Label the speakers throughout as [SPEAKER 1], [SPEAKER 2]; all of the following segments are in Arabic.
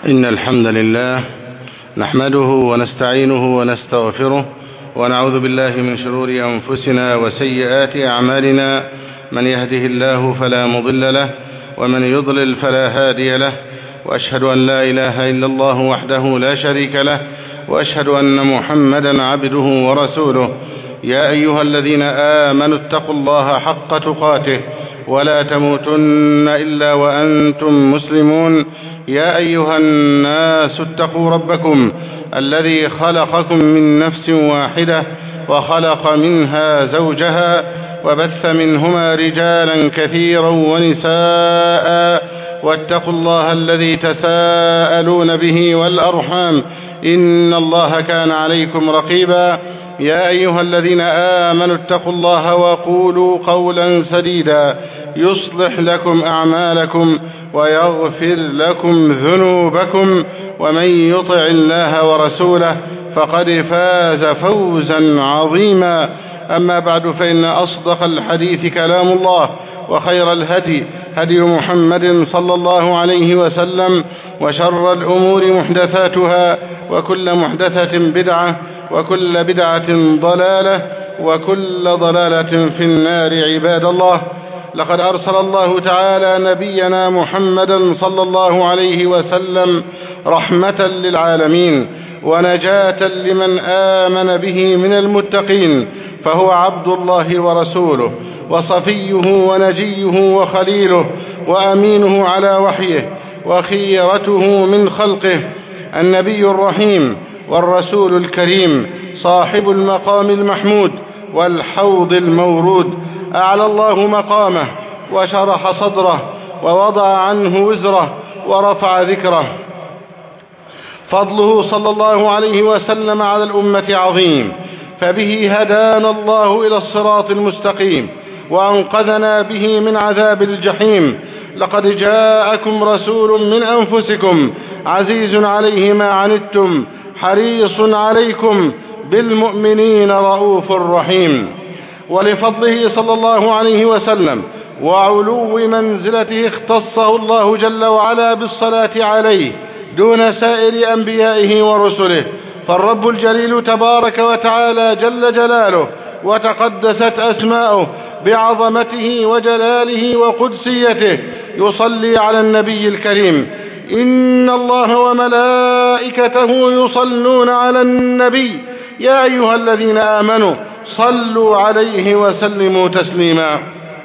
[SPEAKER 1] إن الحمد لله نحمده ونستعينه ونستغفره ونعوذ بالله من شرور أنفسنا وسيئات أعمالنا. من يهده الله فلا مضل له ومن يضلل فلا هادي له، وأشهد أن لا إله إلا الله وحده لا شريك له، وأشهد أن محمدًا عبده ورسوله. يا أيها الذين آمنوا اتقوا الله حق تقاته ولا تموتن إلا وأنتم مسلمون. يا أيها الناس اتقوا ربكم الذي خلقكم من نفس واحدة وخلق منها زوجها وبث منهما رجالا كثيرا ونساء، واتقوا الله الذي تساءلون به والأرحام إن الله كان عليكم رقيبا. يا أيها الذين آمنوا اتقوا الله وقولوا قولا سديدا يصلح لكم أعمالكم ويغفر لكم ذنوبكم، ومن يطع الله ورسوله فقد فاز فوزا عظيما. أما بعد، فإن أصدق الحديث كلام الله، وخير الهدي هدي محمد صلى الله عليه وسلم، وشر الأمور محدثاتها، وكل محدثة بدعة، وكل بدعة ضلالة، وكل ضلالة في النار. عباد الله، لقد أرسل الله تعالى نبينا محمدًا صلى الله عليه وسلم رحمة للعالمين ونجاة لمن آمن به من المتقين، فهو عبد الله ورسوله، وصفيه ونجيه وخليله، وأمينه على وحيه، وخيرته من خلقه، النبي الرحيم والرسول الكريم، صاحب المقام المحمود والحوض المورود. أعلى الله مقامه وشرح صدره ووضع عنه وزره ورفع ذكره. فضله صلى الله عليه وسلم على الأمة عظيم، فبه هدانا الله إلى الصراط المستقيم وأنقذنا به من عذاب الجحيم. لقد جاءكم رسول من أنفسكم عزيز عليه ما عنتم حريص عليكم بالمؤمنين رؤوف رحيم. ولفضله صلى الله عليه وسلم وعلو منزلته اختصه الله جل وعلا بالصلاة عليه دون سائر أنبيائه ورسله، فالرب الجليل تبارك وتعالى جل جلاله وتقدست أسماؤه بعظمته وجلاله وقدسيته يصلي على النبي الكريم. إن الله وملائكته يصلون على النبي يا أيها الذين آمنوا صلوا عليه وسلموا تسليما.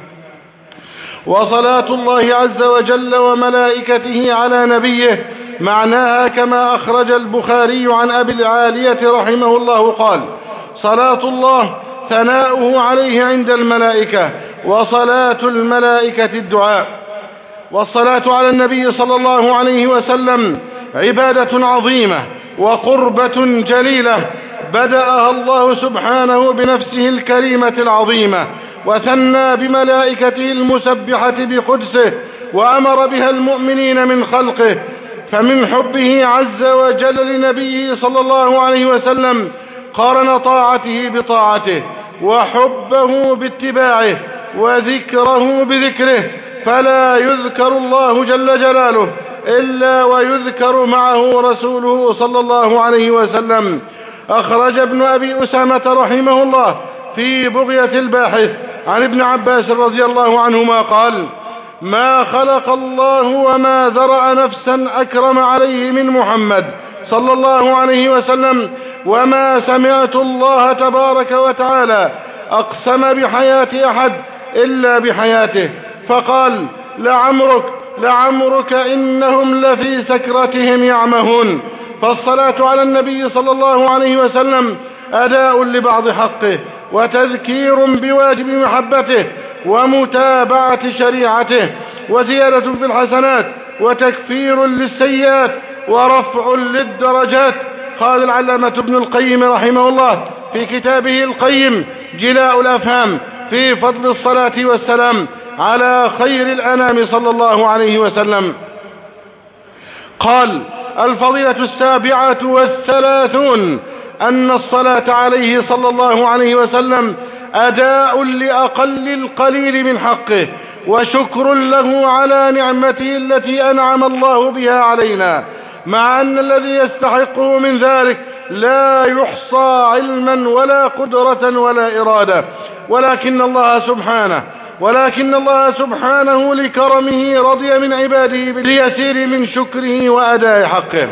[SPEAKER 1] وصلاة الله عز وجل وملائكته على نبيه معناها كما أخرج البخاري عن أبي العالية رحمه الله قال: صلاة الله ثناؤه عليه عند الملائكة، وصلاة الملائكة الدعاء. والصلاة على النبي صلى الله عليه وسلم عبادة عظيمة وقربة جليلة بدأها الله سبحانه بنفسه الكريمة العظيمة، وثنى بملائكته المسبحة بقدسه، وأمر بها المؤمنين من خلقه. فمن حبه عز وجل لنبيه صلى الله عليه وسلم قارن طاعته بطاعته، وحبه باتباعه، وذكره بذكره، فلا يذكر الله جل جلاله إلا ويذكر معه رسوله صلى الله عليه وسلم. أخرج ابن أبي أسامة رحمه الله في بغية الباحث عن ابن عباس رضي الله عنهما قال: ما خلق الله وما ذرأ نفسا أكرم عليه من محمد صلى الله عليه وسلم، وما سمعت الله تبارك وتعالى أقسم بحياة أحد إلا بحياته، فقال: لعمرك إنهم لفي سكرتهم يعمهون. فالصلاة على النبي صلى الله عليه وسلم أداء لبعض حقه، وتذكير بواجب محبته، ومتابعة شريعته، وزيادة في الحسنات، وتكفير للسيئات، ورفع للدرجات. قال العلامة ابن القيم رحمه الله في كتابه القيم جلاء الأفهام في فضل الصلاة والسلام على خير الأنام صلى الله عليه وسلم، قال: الفضيلة 37 أن الصلاة عليه صلى الله عليه وسلم أداء لأقل القليل من حقه، وشكر له على نعمته التي أنعم الله بها علينا، مع أن الذي يستحقه من ذلك لا يحصى علما ولا قدرة ولا إرادة، ولكن الله سبحانه لكرمه رضي من عباده ليسير من شكره وأداء حقه.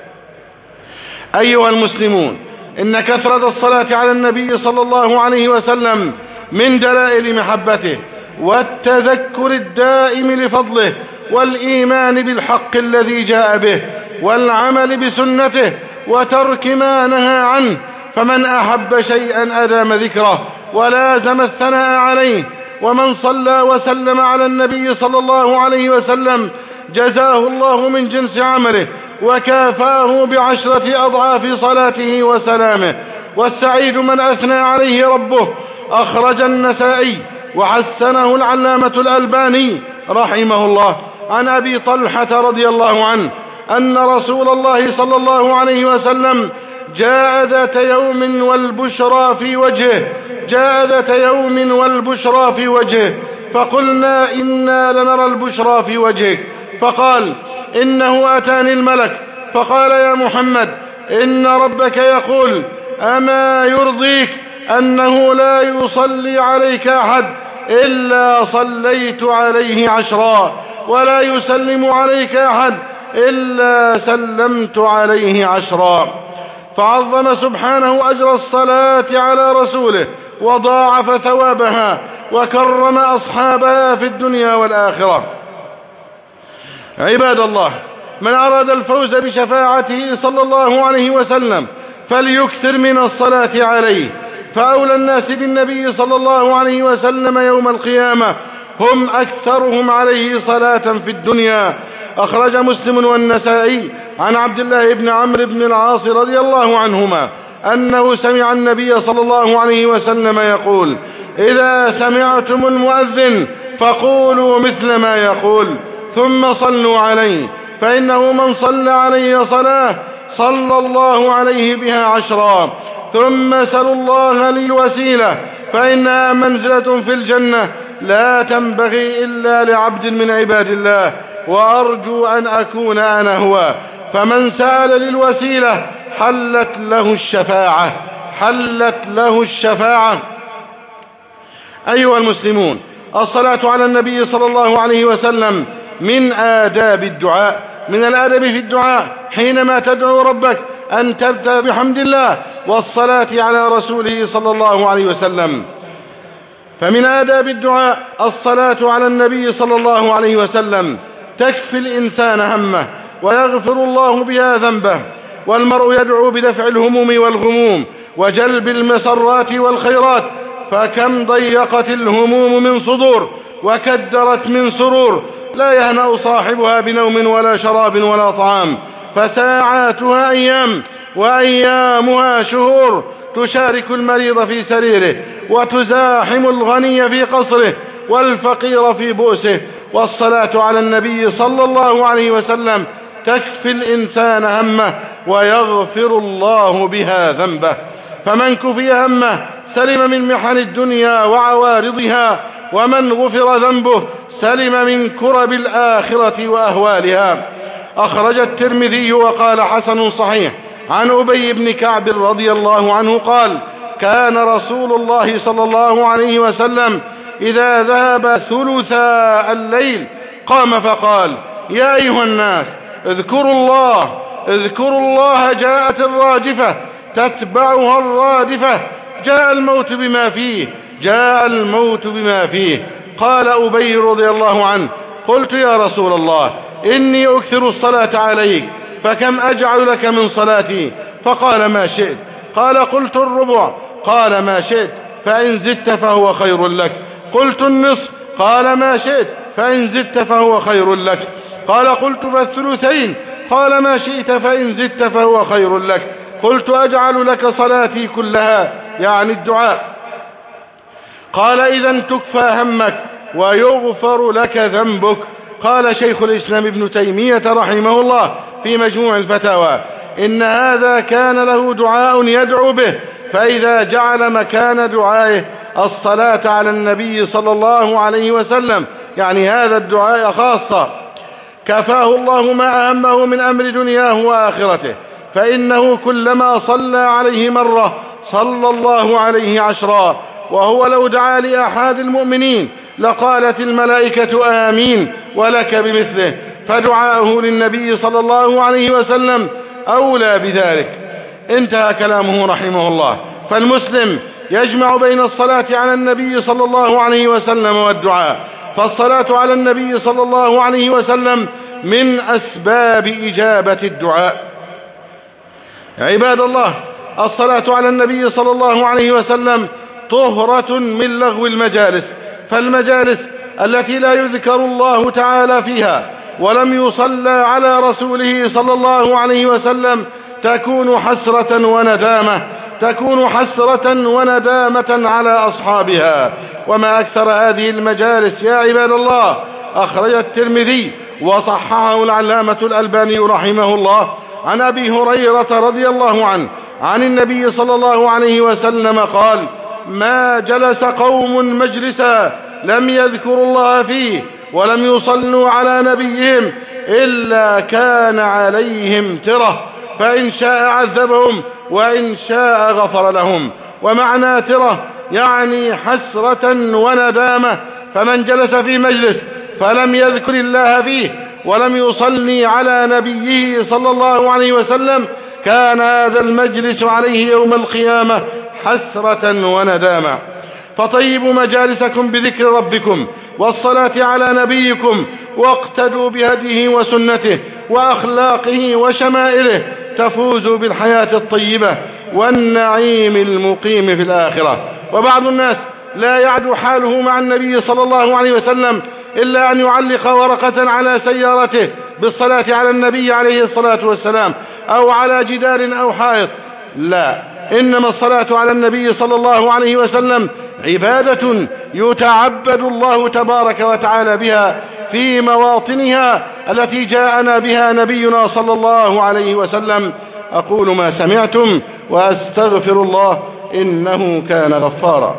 [SPEAKER 1] أيها المسلمون، إن كثرة الصلاة على النبي صلى الله عليه وسلم من دلائل محبته والتذكر الدائم لفضله والإيمان بالحق الذي جاء به والعمل بسنته وترك ما نهى عنه. فمن أحب شيئا أدام ذكره ولازم الثناء عليه، ومن صلى وسلم على النبي صلى الله عليه وسلم جزاه الله من جنس عمله وكافاه ب10 أضعاف صلاته وسلامه. والسعيد من أثنى عليه ربه. أخرج النسائي وحسنه العلامة الألباني رحمه الله عن أبي طلحة رضي الله عنه أن رسول الله صلى الله عليه وسلم جاء ذات يوم والبشرى في وجهه فقلنا إنا لنرى البشرى في وجهك، فقال إنه أتاني الملك فقال يا محمد إن ربك يقول أما يرضيك أنه لا يصلي عليك أحد إلا صليت عليه 10 ولا يسلم عليك أحد إلا سلمت عليه 10. فعظم سبحانه أجر الصلاة على رسوله وضاعف ثوابها وكرم أصحابها في الدنيا والآخرة. عباد الله، من أراد الفوز بشفاعته صلى الله عليه وسلم فليكثر من الصلاة عليه، فأولى الناس بالنبي صلى الله عليه وسلم يوم القيامة هم أكثرهم عليه صلاة في الدنيا. أخرج مسلم والنسائي عن عبد الله بن عمرو بن العاص رضي الله عنهما أنه سمع النبي صلى الله عليه وسلم يقول إذا سمعتم المؤذن فقولوا مثل ما يقول ثم صلوا عليه، فإنه من صلى علي صلاة صلى الله عليه بها 10. ثم سلوا الله لي الوسيلة فإنها منزلة في الجنة لا تنبغي إلا لعبد من عباد الله، وأرجو أن أكون أنا هو. فمن سأل للوسيلة حلت له الشفاعة. أيها المسلمون، الصلاة على النبي صلى الله عليه وسلم من آداب الدعاء، من الأدب في الدعاء حينما تدعو ربك أن تبدأ بحمد الله والصلاة على رسوله صلى الله عليه وسلم. فمن آداب الدعاء الصلاة على النبي صلى الله عليه وسلم تكفي الإنسان همه ويغفر الله بها ذنبه. والمرء يدعو بدفع الهموم والغموم وجلب المسرات والخيرات، فكم ضيقت الهموم من صدور وكدرت من سرور، لا يهنأ صاحبها بنوم ولا شراب ولا طعام، فساعاتها أيام وأيامها شهور، تشارك المريض في سريره وتزاحم الغني في قصره والفقير في بؤسه. والصلاة على النبي صلى الله عليه وسلم تكفي الإنسان همه ويغفر الله بها ذنبه. فمن كفي همه سلم من محن الدنيا وعوارضها، ومن غفر ذنبه سلم من كرب الآخرة وأهوالها. أخرج الترمذي وقال حسن صحيح عن أبي بن كعب رضي الله عنه قال كان رسول الله صلى الله عليه وسلم إذا ذهب ثلثا الليل قام فقال يا أيها الناس اذكروا الله جاءت الراجفة تتبعها الرادفة جاء الموت بما فيه. قال أبي رضي الله عنه قلت يا رسول الله إني أكثر الصلاة عليك فكم أجعل لك من صلاتي؟ فقال ما شئت. قال قلت الربع. قال ما شئت فإن زدت فهو خير لك. قلت النصف. قال ما شئت فإن زدت فهو خير لك. قال قلت فالثلثين. قال ما شئت فإن زدت فهو خير لك. قلت أجعل لك صلاتي كلها، يعني الدعاء. قال إذن تكفى همك ويغفر لك ذنبك. قال شيخ الإسلام ابن تيمية رحمه الله في مجموع الفتاوى إن هذا كان له دعاء يدعو به، فإذا جعل مكان دعائه الصلاة على النبي صلى الله عليه وسلم، يعني هذا الدعاء خاصة، كفاه الله ما أهمه من أمر دنياه وآخرته، فإنه كلما صلى عليه مرة صلى الله عليه 10. وهو لو دعا لأحد المؤمنين لقالت الملائكة آمين ولك بمثله، فدعاؤه للنبي صلى الله عليه وسلم أولى بذلك. انتهى كلامه رحمه الله. فالمسلم يجمع بين الصلاة على النبي صلى الله عليه وسلم والدعاء، فالصلاة على النبي صلى الله عليه وسلم من أسباب إجابة الدعاء. عباد الله، الصلاة على النبي صلى الله عليه وسلم طهرة من لغو المجالس، فالمجالس التي لا يذكر الله تعالى فيها ولم يصلى على رسوله صلى الله عليه وسلم تكون حسرة وندامة على أصحابها. وما أكثر هذه المجالس يا عباد الله. أخرج الترمذي وصححه العلامة الألباني رحمه الله عن أبي هريرة رضي الله عنه عن النبي صلى الله عليه وسلم قال: ما جلس قوم مجلسا لم يذكروا الله فيه ولم يصلوا على نبيهم إلا كان عليهم ترة، فإن شاء عذبهم وإن شاء غفر لهم. ومعنى ترة يعني حسرة وندامة. فمن جلس في مجلس فلم يذكر الله فيه ولم يصلي على نبيه صلى الله عليه وسلم كان هذا المجلس عليه يوم القيامة حسرة وندامة. فطيبوا مجالسكم بذكر ربكم والصلاة على نبيكم، واقتدوا بهديه وسنته وأخلاقه وشمائله، تفوزوا بالحياة الطيبة والنعيم المقيم في الآخرة. وبعض الناس لا يعدو حاله مع النبي صلى الله عليه وسلم إلا أن يعلق ورقة على سيارته بالصلاة على النبي عليه الصلاة والسلام، أو على جدار أو حائط. لا، إنما الصلاة على النبي صلى الله عليه وسلم عبادة يتعبد الله تبارك وتعالى بها في مواطنها التي جاءنا بها نبينا صلى الله عليه وسلم. أقول ما سمعتم وأستغفر الله إنه كان غفارا.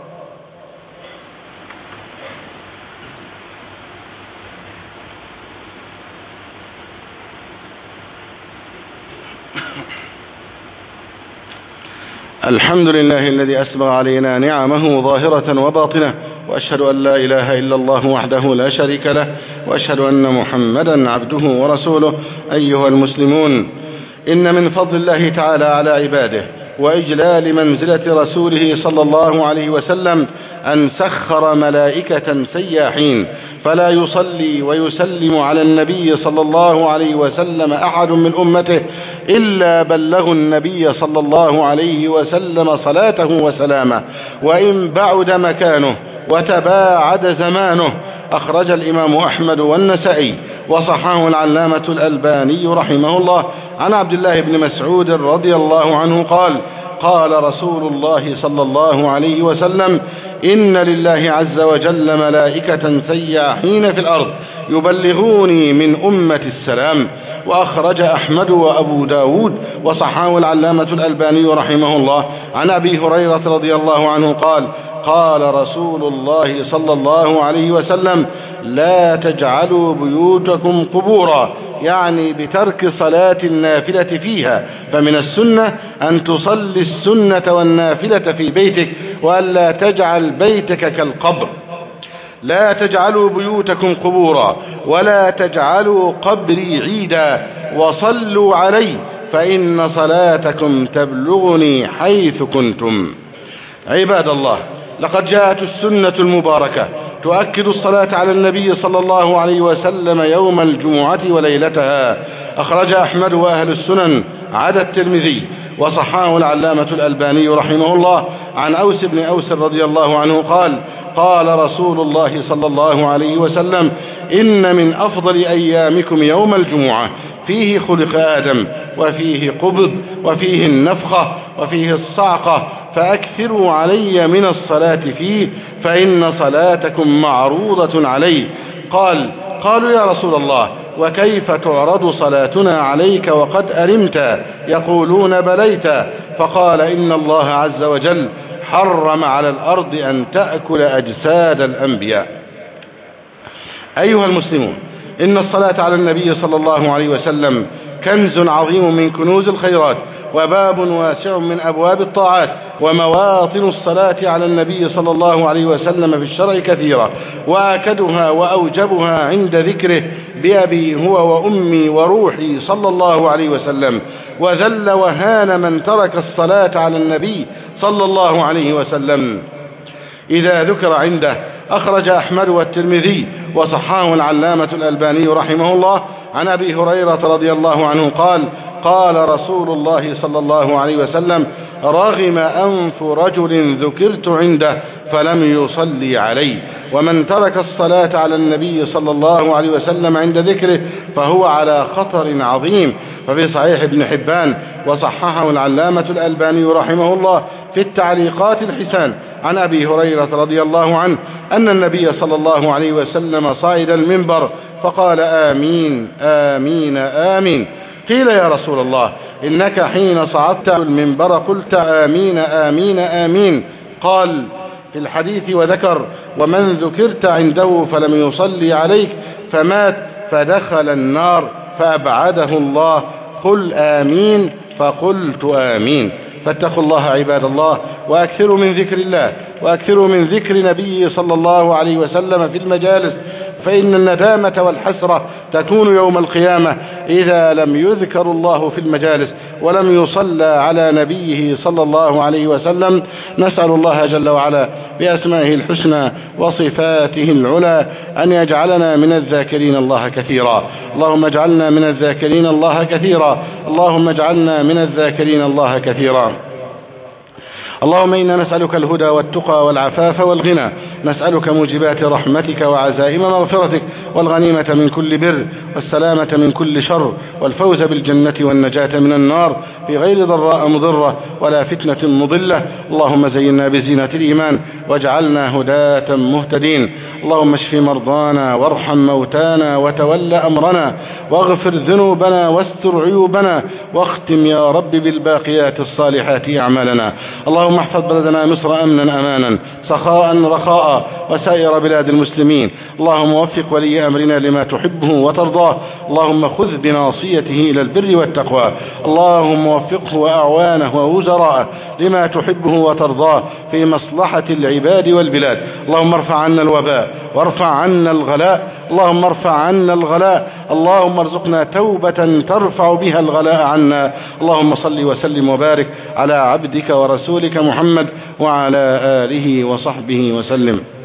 [SPEAKER 1] الحمد لله الذي أسبغ علينا نعمه ظاهرة وباطنة، وأشهد أن لا إله إلا الله وحده لا شريك له، وأشهد أن محمدًا عبده ورسوله. أيها المسلمون، إن من فضل الله تعالى على عباده وإجلال منزلة رسوله صلى الله عليه وسلم أن سخر ملائكة سياحين، فلا يصلي ويسلم على النبي صلى الله عليه وسلم أحد من أمته إلا بلغوا النبي صلى الله عليه وسلم صلاته وسلامه، وإن بعد مكانه وتباعد زمانه. أخرج الإمام أحمد والنسائي وصححه العلامة الألباني رحمه الله عن عبد الله بن مسعود رضي الله عنه قال: قال رسول الله صلى الله عليه وسلم: إن لله عز وجل ملائكة سياحين في الأرض يبلغوني من أمة السلام. وأخرج أحمد وأبو داود وصححه العلامة الألباني رحمه الله عن أبي هريرة رضي الله عنه قال: قال رسول الله صلى الله عليه وسلم: لا تجعلوا بيوتكم قبورا، يعني بترك صلاة النافلة فيها، فمن السنة أن تصلي السنة والنافلة في بيتك، وألا تجعل بيتك كالقبر. لا تجعلوا بيوتكم قبورا ولا تجعلوا قبري عيدا، وصلوا علي فإن صلاتكم تبلغني حيث كنتم. عباد الله، لقد جاءت السنة المباركة تؤكد الصلاة على النبي صلى الله عليه وسلم يوم الجمعة وليلتها. أخرج أحمد وأهل السنن عدا الترمذي، وصححه العلامة الألباني رحمه الله عن أوس بن أوس رضي الله عنه قال: قال رسول الله صلى الله عليه وسلم: إن من أفضل أيامكم يوم الجمعة، فيه خلق آدم، وفيه قبض، وفيه النفخة، وفيه الصعقة، فأكثروا علي من الصلاة فيه، فإن صلاتكم معروضة عليه. قالوا يا رسول الله، وكيف تعرض صلاتنا عليك وقد أرمت؟ يقولون بليت. فقال: إن الله عز وجل حرم على الأرض أن تأكل أجساد الأنبياء. أيها المسلمون، إن الصلاة على النبي صلى الله عليه وسلم كنز عظيم من كنوز الخيرات، وباب واسع من أبواب الطاعات، ومواطن الصلاة على النبي صلى الله عليه وسلم في الشرع كثيرة، وآكدها وأوجبها عند ذكره بأبي هو وأمي وروحي صلى الله عليه وسلم. وذل وهان من ترك الصلاة على النبي صلى الله عليه وسلم إذا ذكر عنده. أخرج أحمد والترمذي وصححه العلامة الألباني رحمه الله عن أبي هريرة رضي الله عنه قال: قال رسول الله صلى الله عليه وسلم: رغم أنف رجل ذكرت عنده فلم يصلي علي. ومن ترك الصلاة على النبي صلى الله عليه وسلم عند ذكره فهو على خطر عظيم. ففي صحيح ابن حبان وصححه العلامة الألباني رحمه الله في التعليقات الحسان عن أبي هريرة رضي الله عنه أن النبي صلى الله عليه وسلم صعد المنبر فقال: آمين آمين آمين. قيل: يا رسول الله، إنك حين صعدت المنبر قلت آمين آمين آمين. قال في الحديث وذكر: ومن ذكرت عنده فلم يصلي عليك فمات فدخل النار فأبعده الله. قل آمين. فقلت آمين. فاتقوا الله عباد الله، وأكثروا من ذكر الله، وأكثروا من ذكر نبيه صلى الله عليه وسلم في المجالس، فإن الندامة والحسرة تكون يوم القيامة إذا لم يذكر الله في المجالس ولم يصلى على نبيه صلى الله عليه وسلم. نسأل الله جل وعلا بأسمائه الحسنى وصفاته العلى أن يجعلنا من الذاكرين الله كثيرا. اللهم اجعلنا من الذاكرين الله كثيرا. اللهم اجعلنا من الذاكرين الله كثيرا. اللهم إنا نسألك الهدى والتقى والعفاف والغنى، نسألك موجبات رحمتك وعزائم مغفرتك، والغنيمة من كل بر، والسلامة من كل شر، والفوز بالجنة والنجاة من النار في غير ضراء مضرة ولا فتنة مضلة. اللهم زينا بزينة الإيمان واجعلنا هداة مهتدين. اللهم اشف مرضانا وارحم موتانا وتول أمرنا واغفر ذنوبنا واستر عيوبنا، واختم يا رب بالباقيات الصالحات أعمالنا. اللهم احفظ بلدنا مصر أمنا أمانا سخاء رخاء وسائر بلاد المسلمين. اللهم وفق ولي أمرنا لما تحبه وترضاه. اللهم خذ بناصيته إلى البر والتقوى. اللهم وفقه وأعوانه ووزراءه لما تحبه وترضاه في مصلحة العباد والبلاد. اللهم ارفع عنا الوباء وارفع عنا الغلاء. اللهم ارفع عنا الغلاء. اللهم ارزقنا توبة ترفع بها الغلاء عنا. اللهم صل وسلم وبارك على عبدك ورسولك محمد وعلى آله وصحبه وسلم.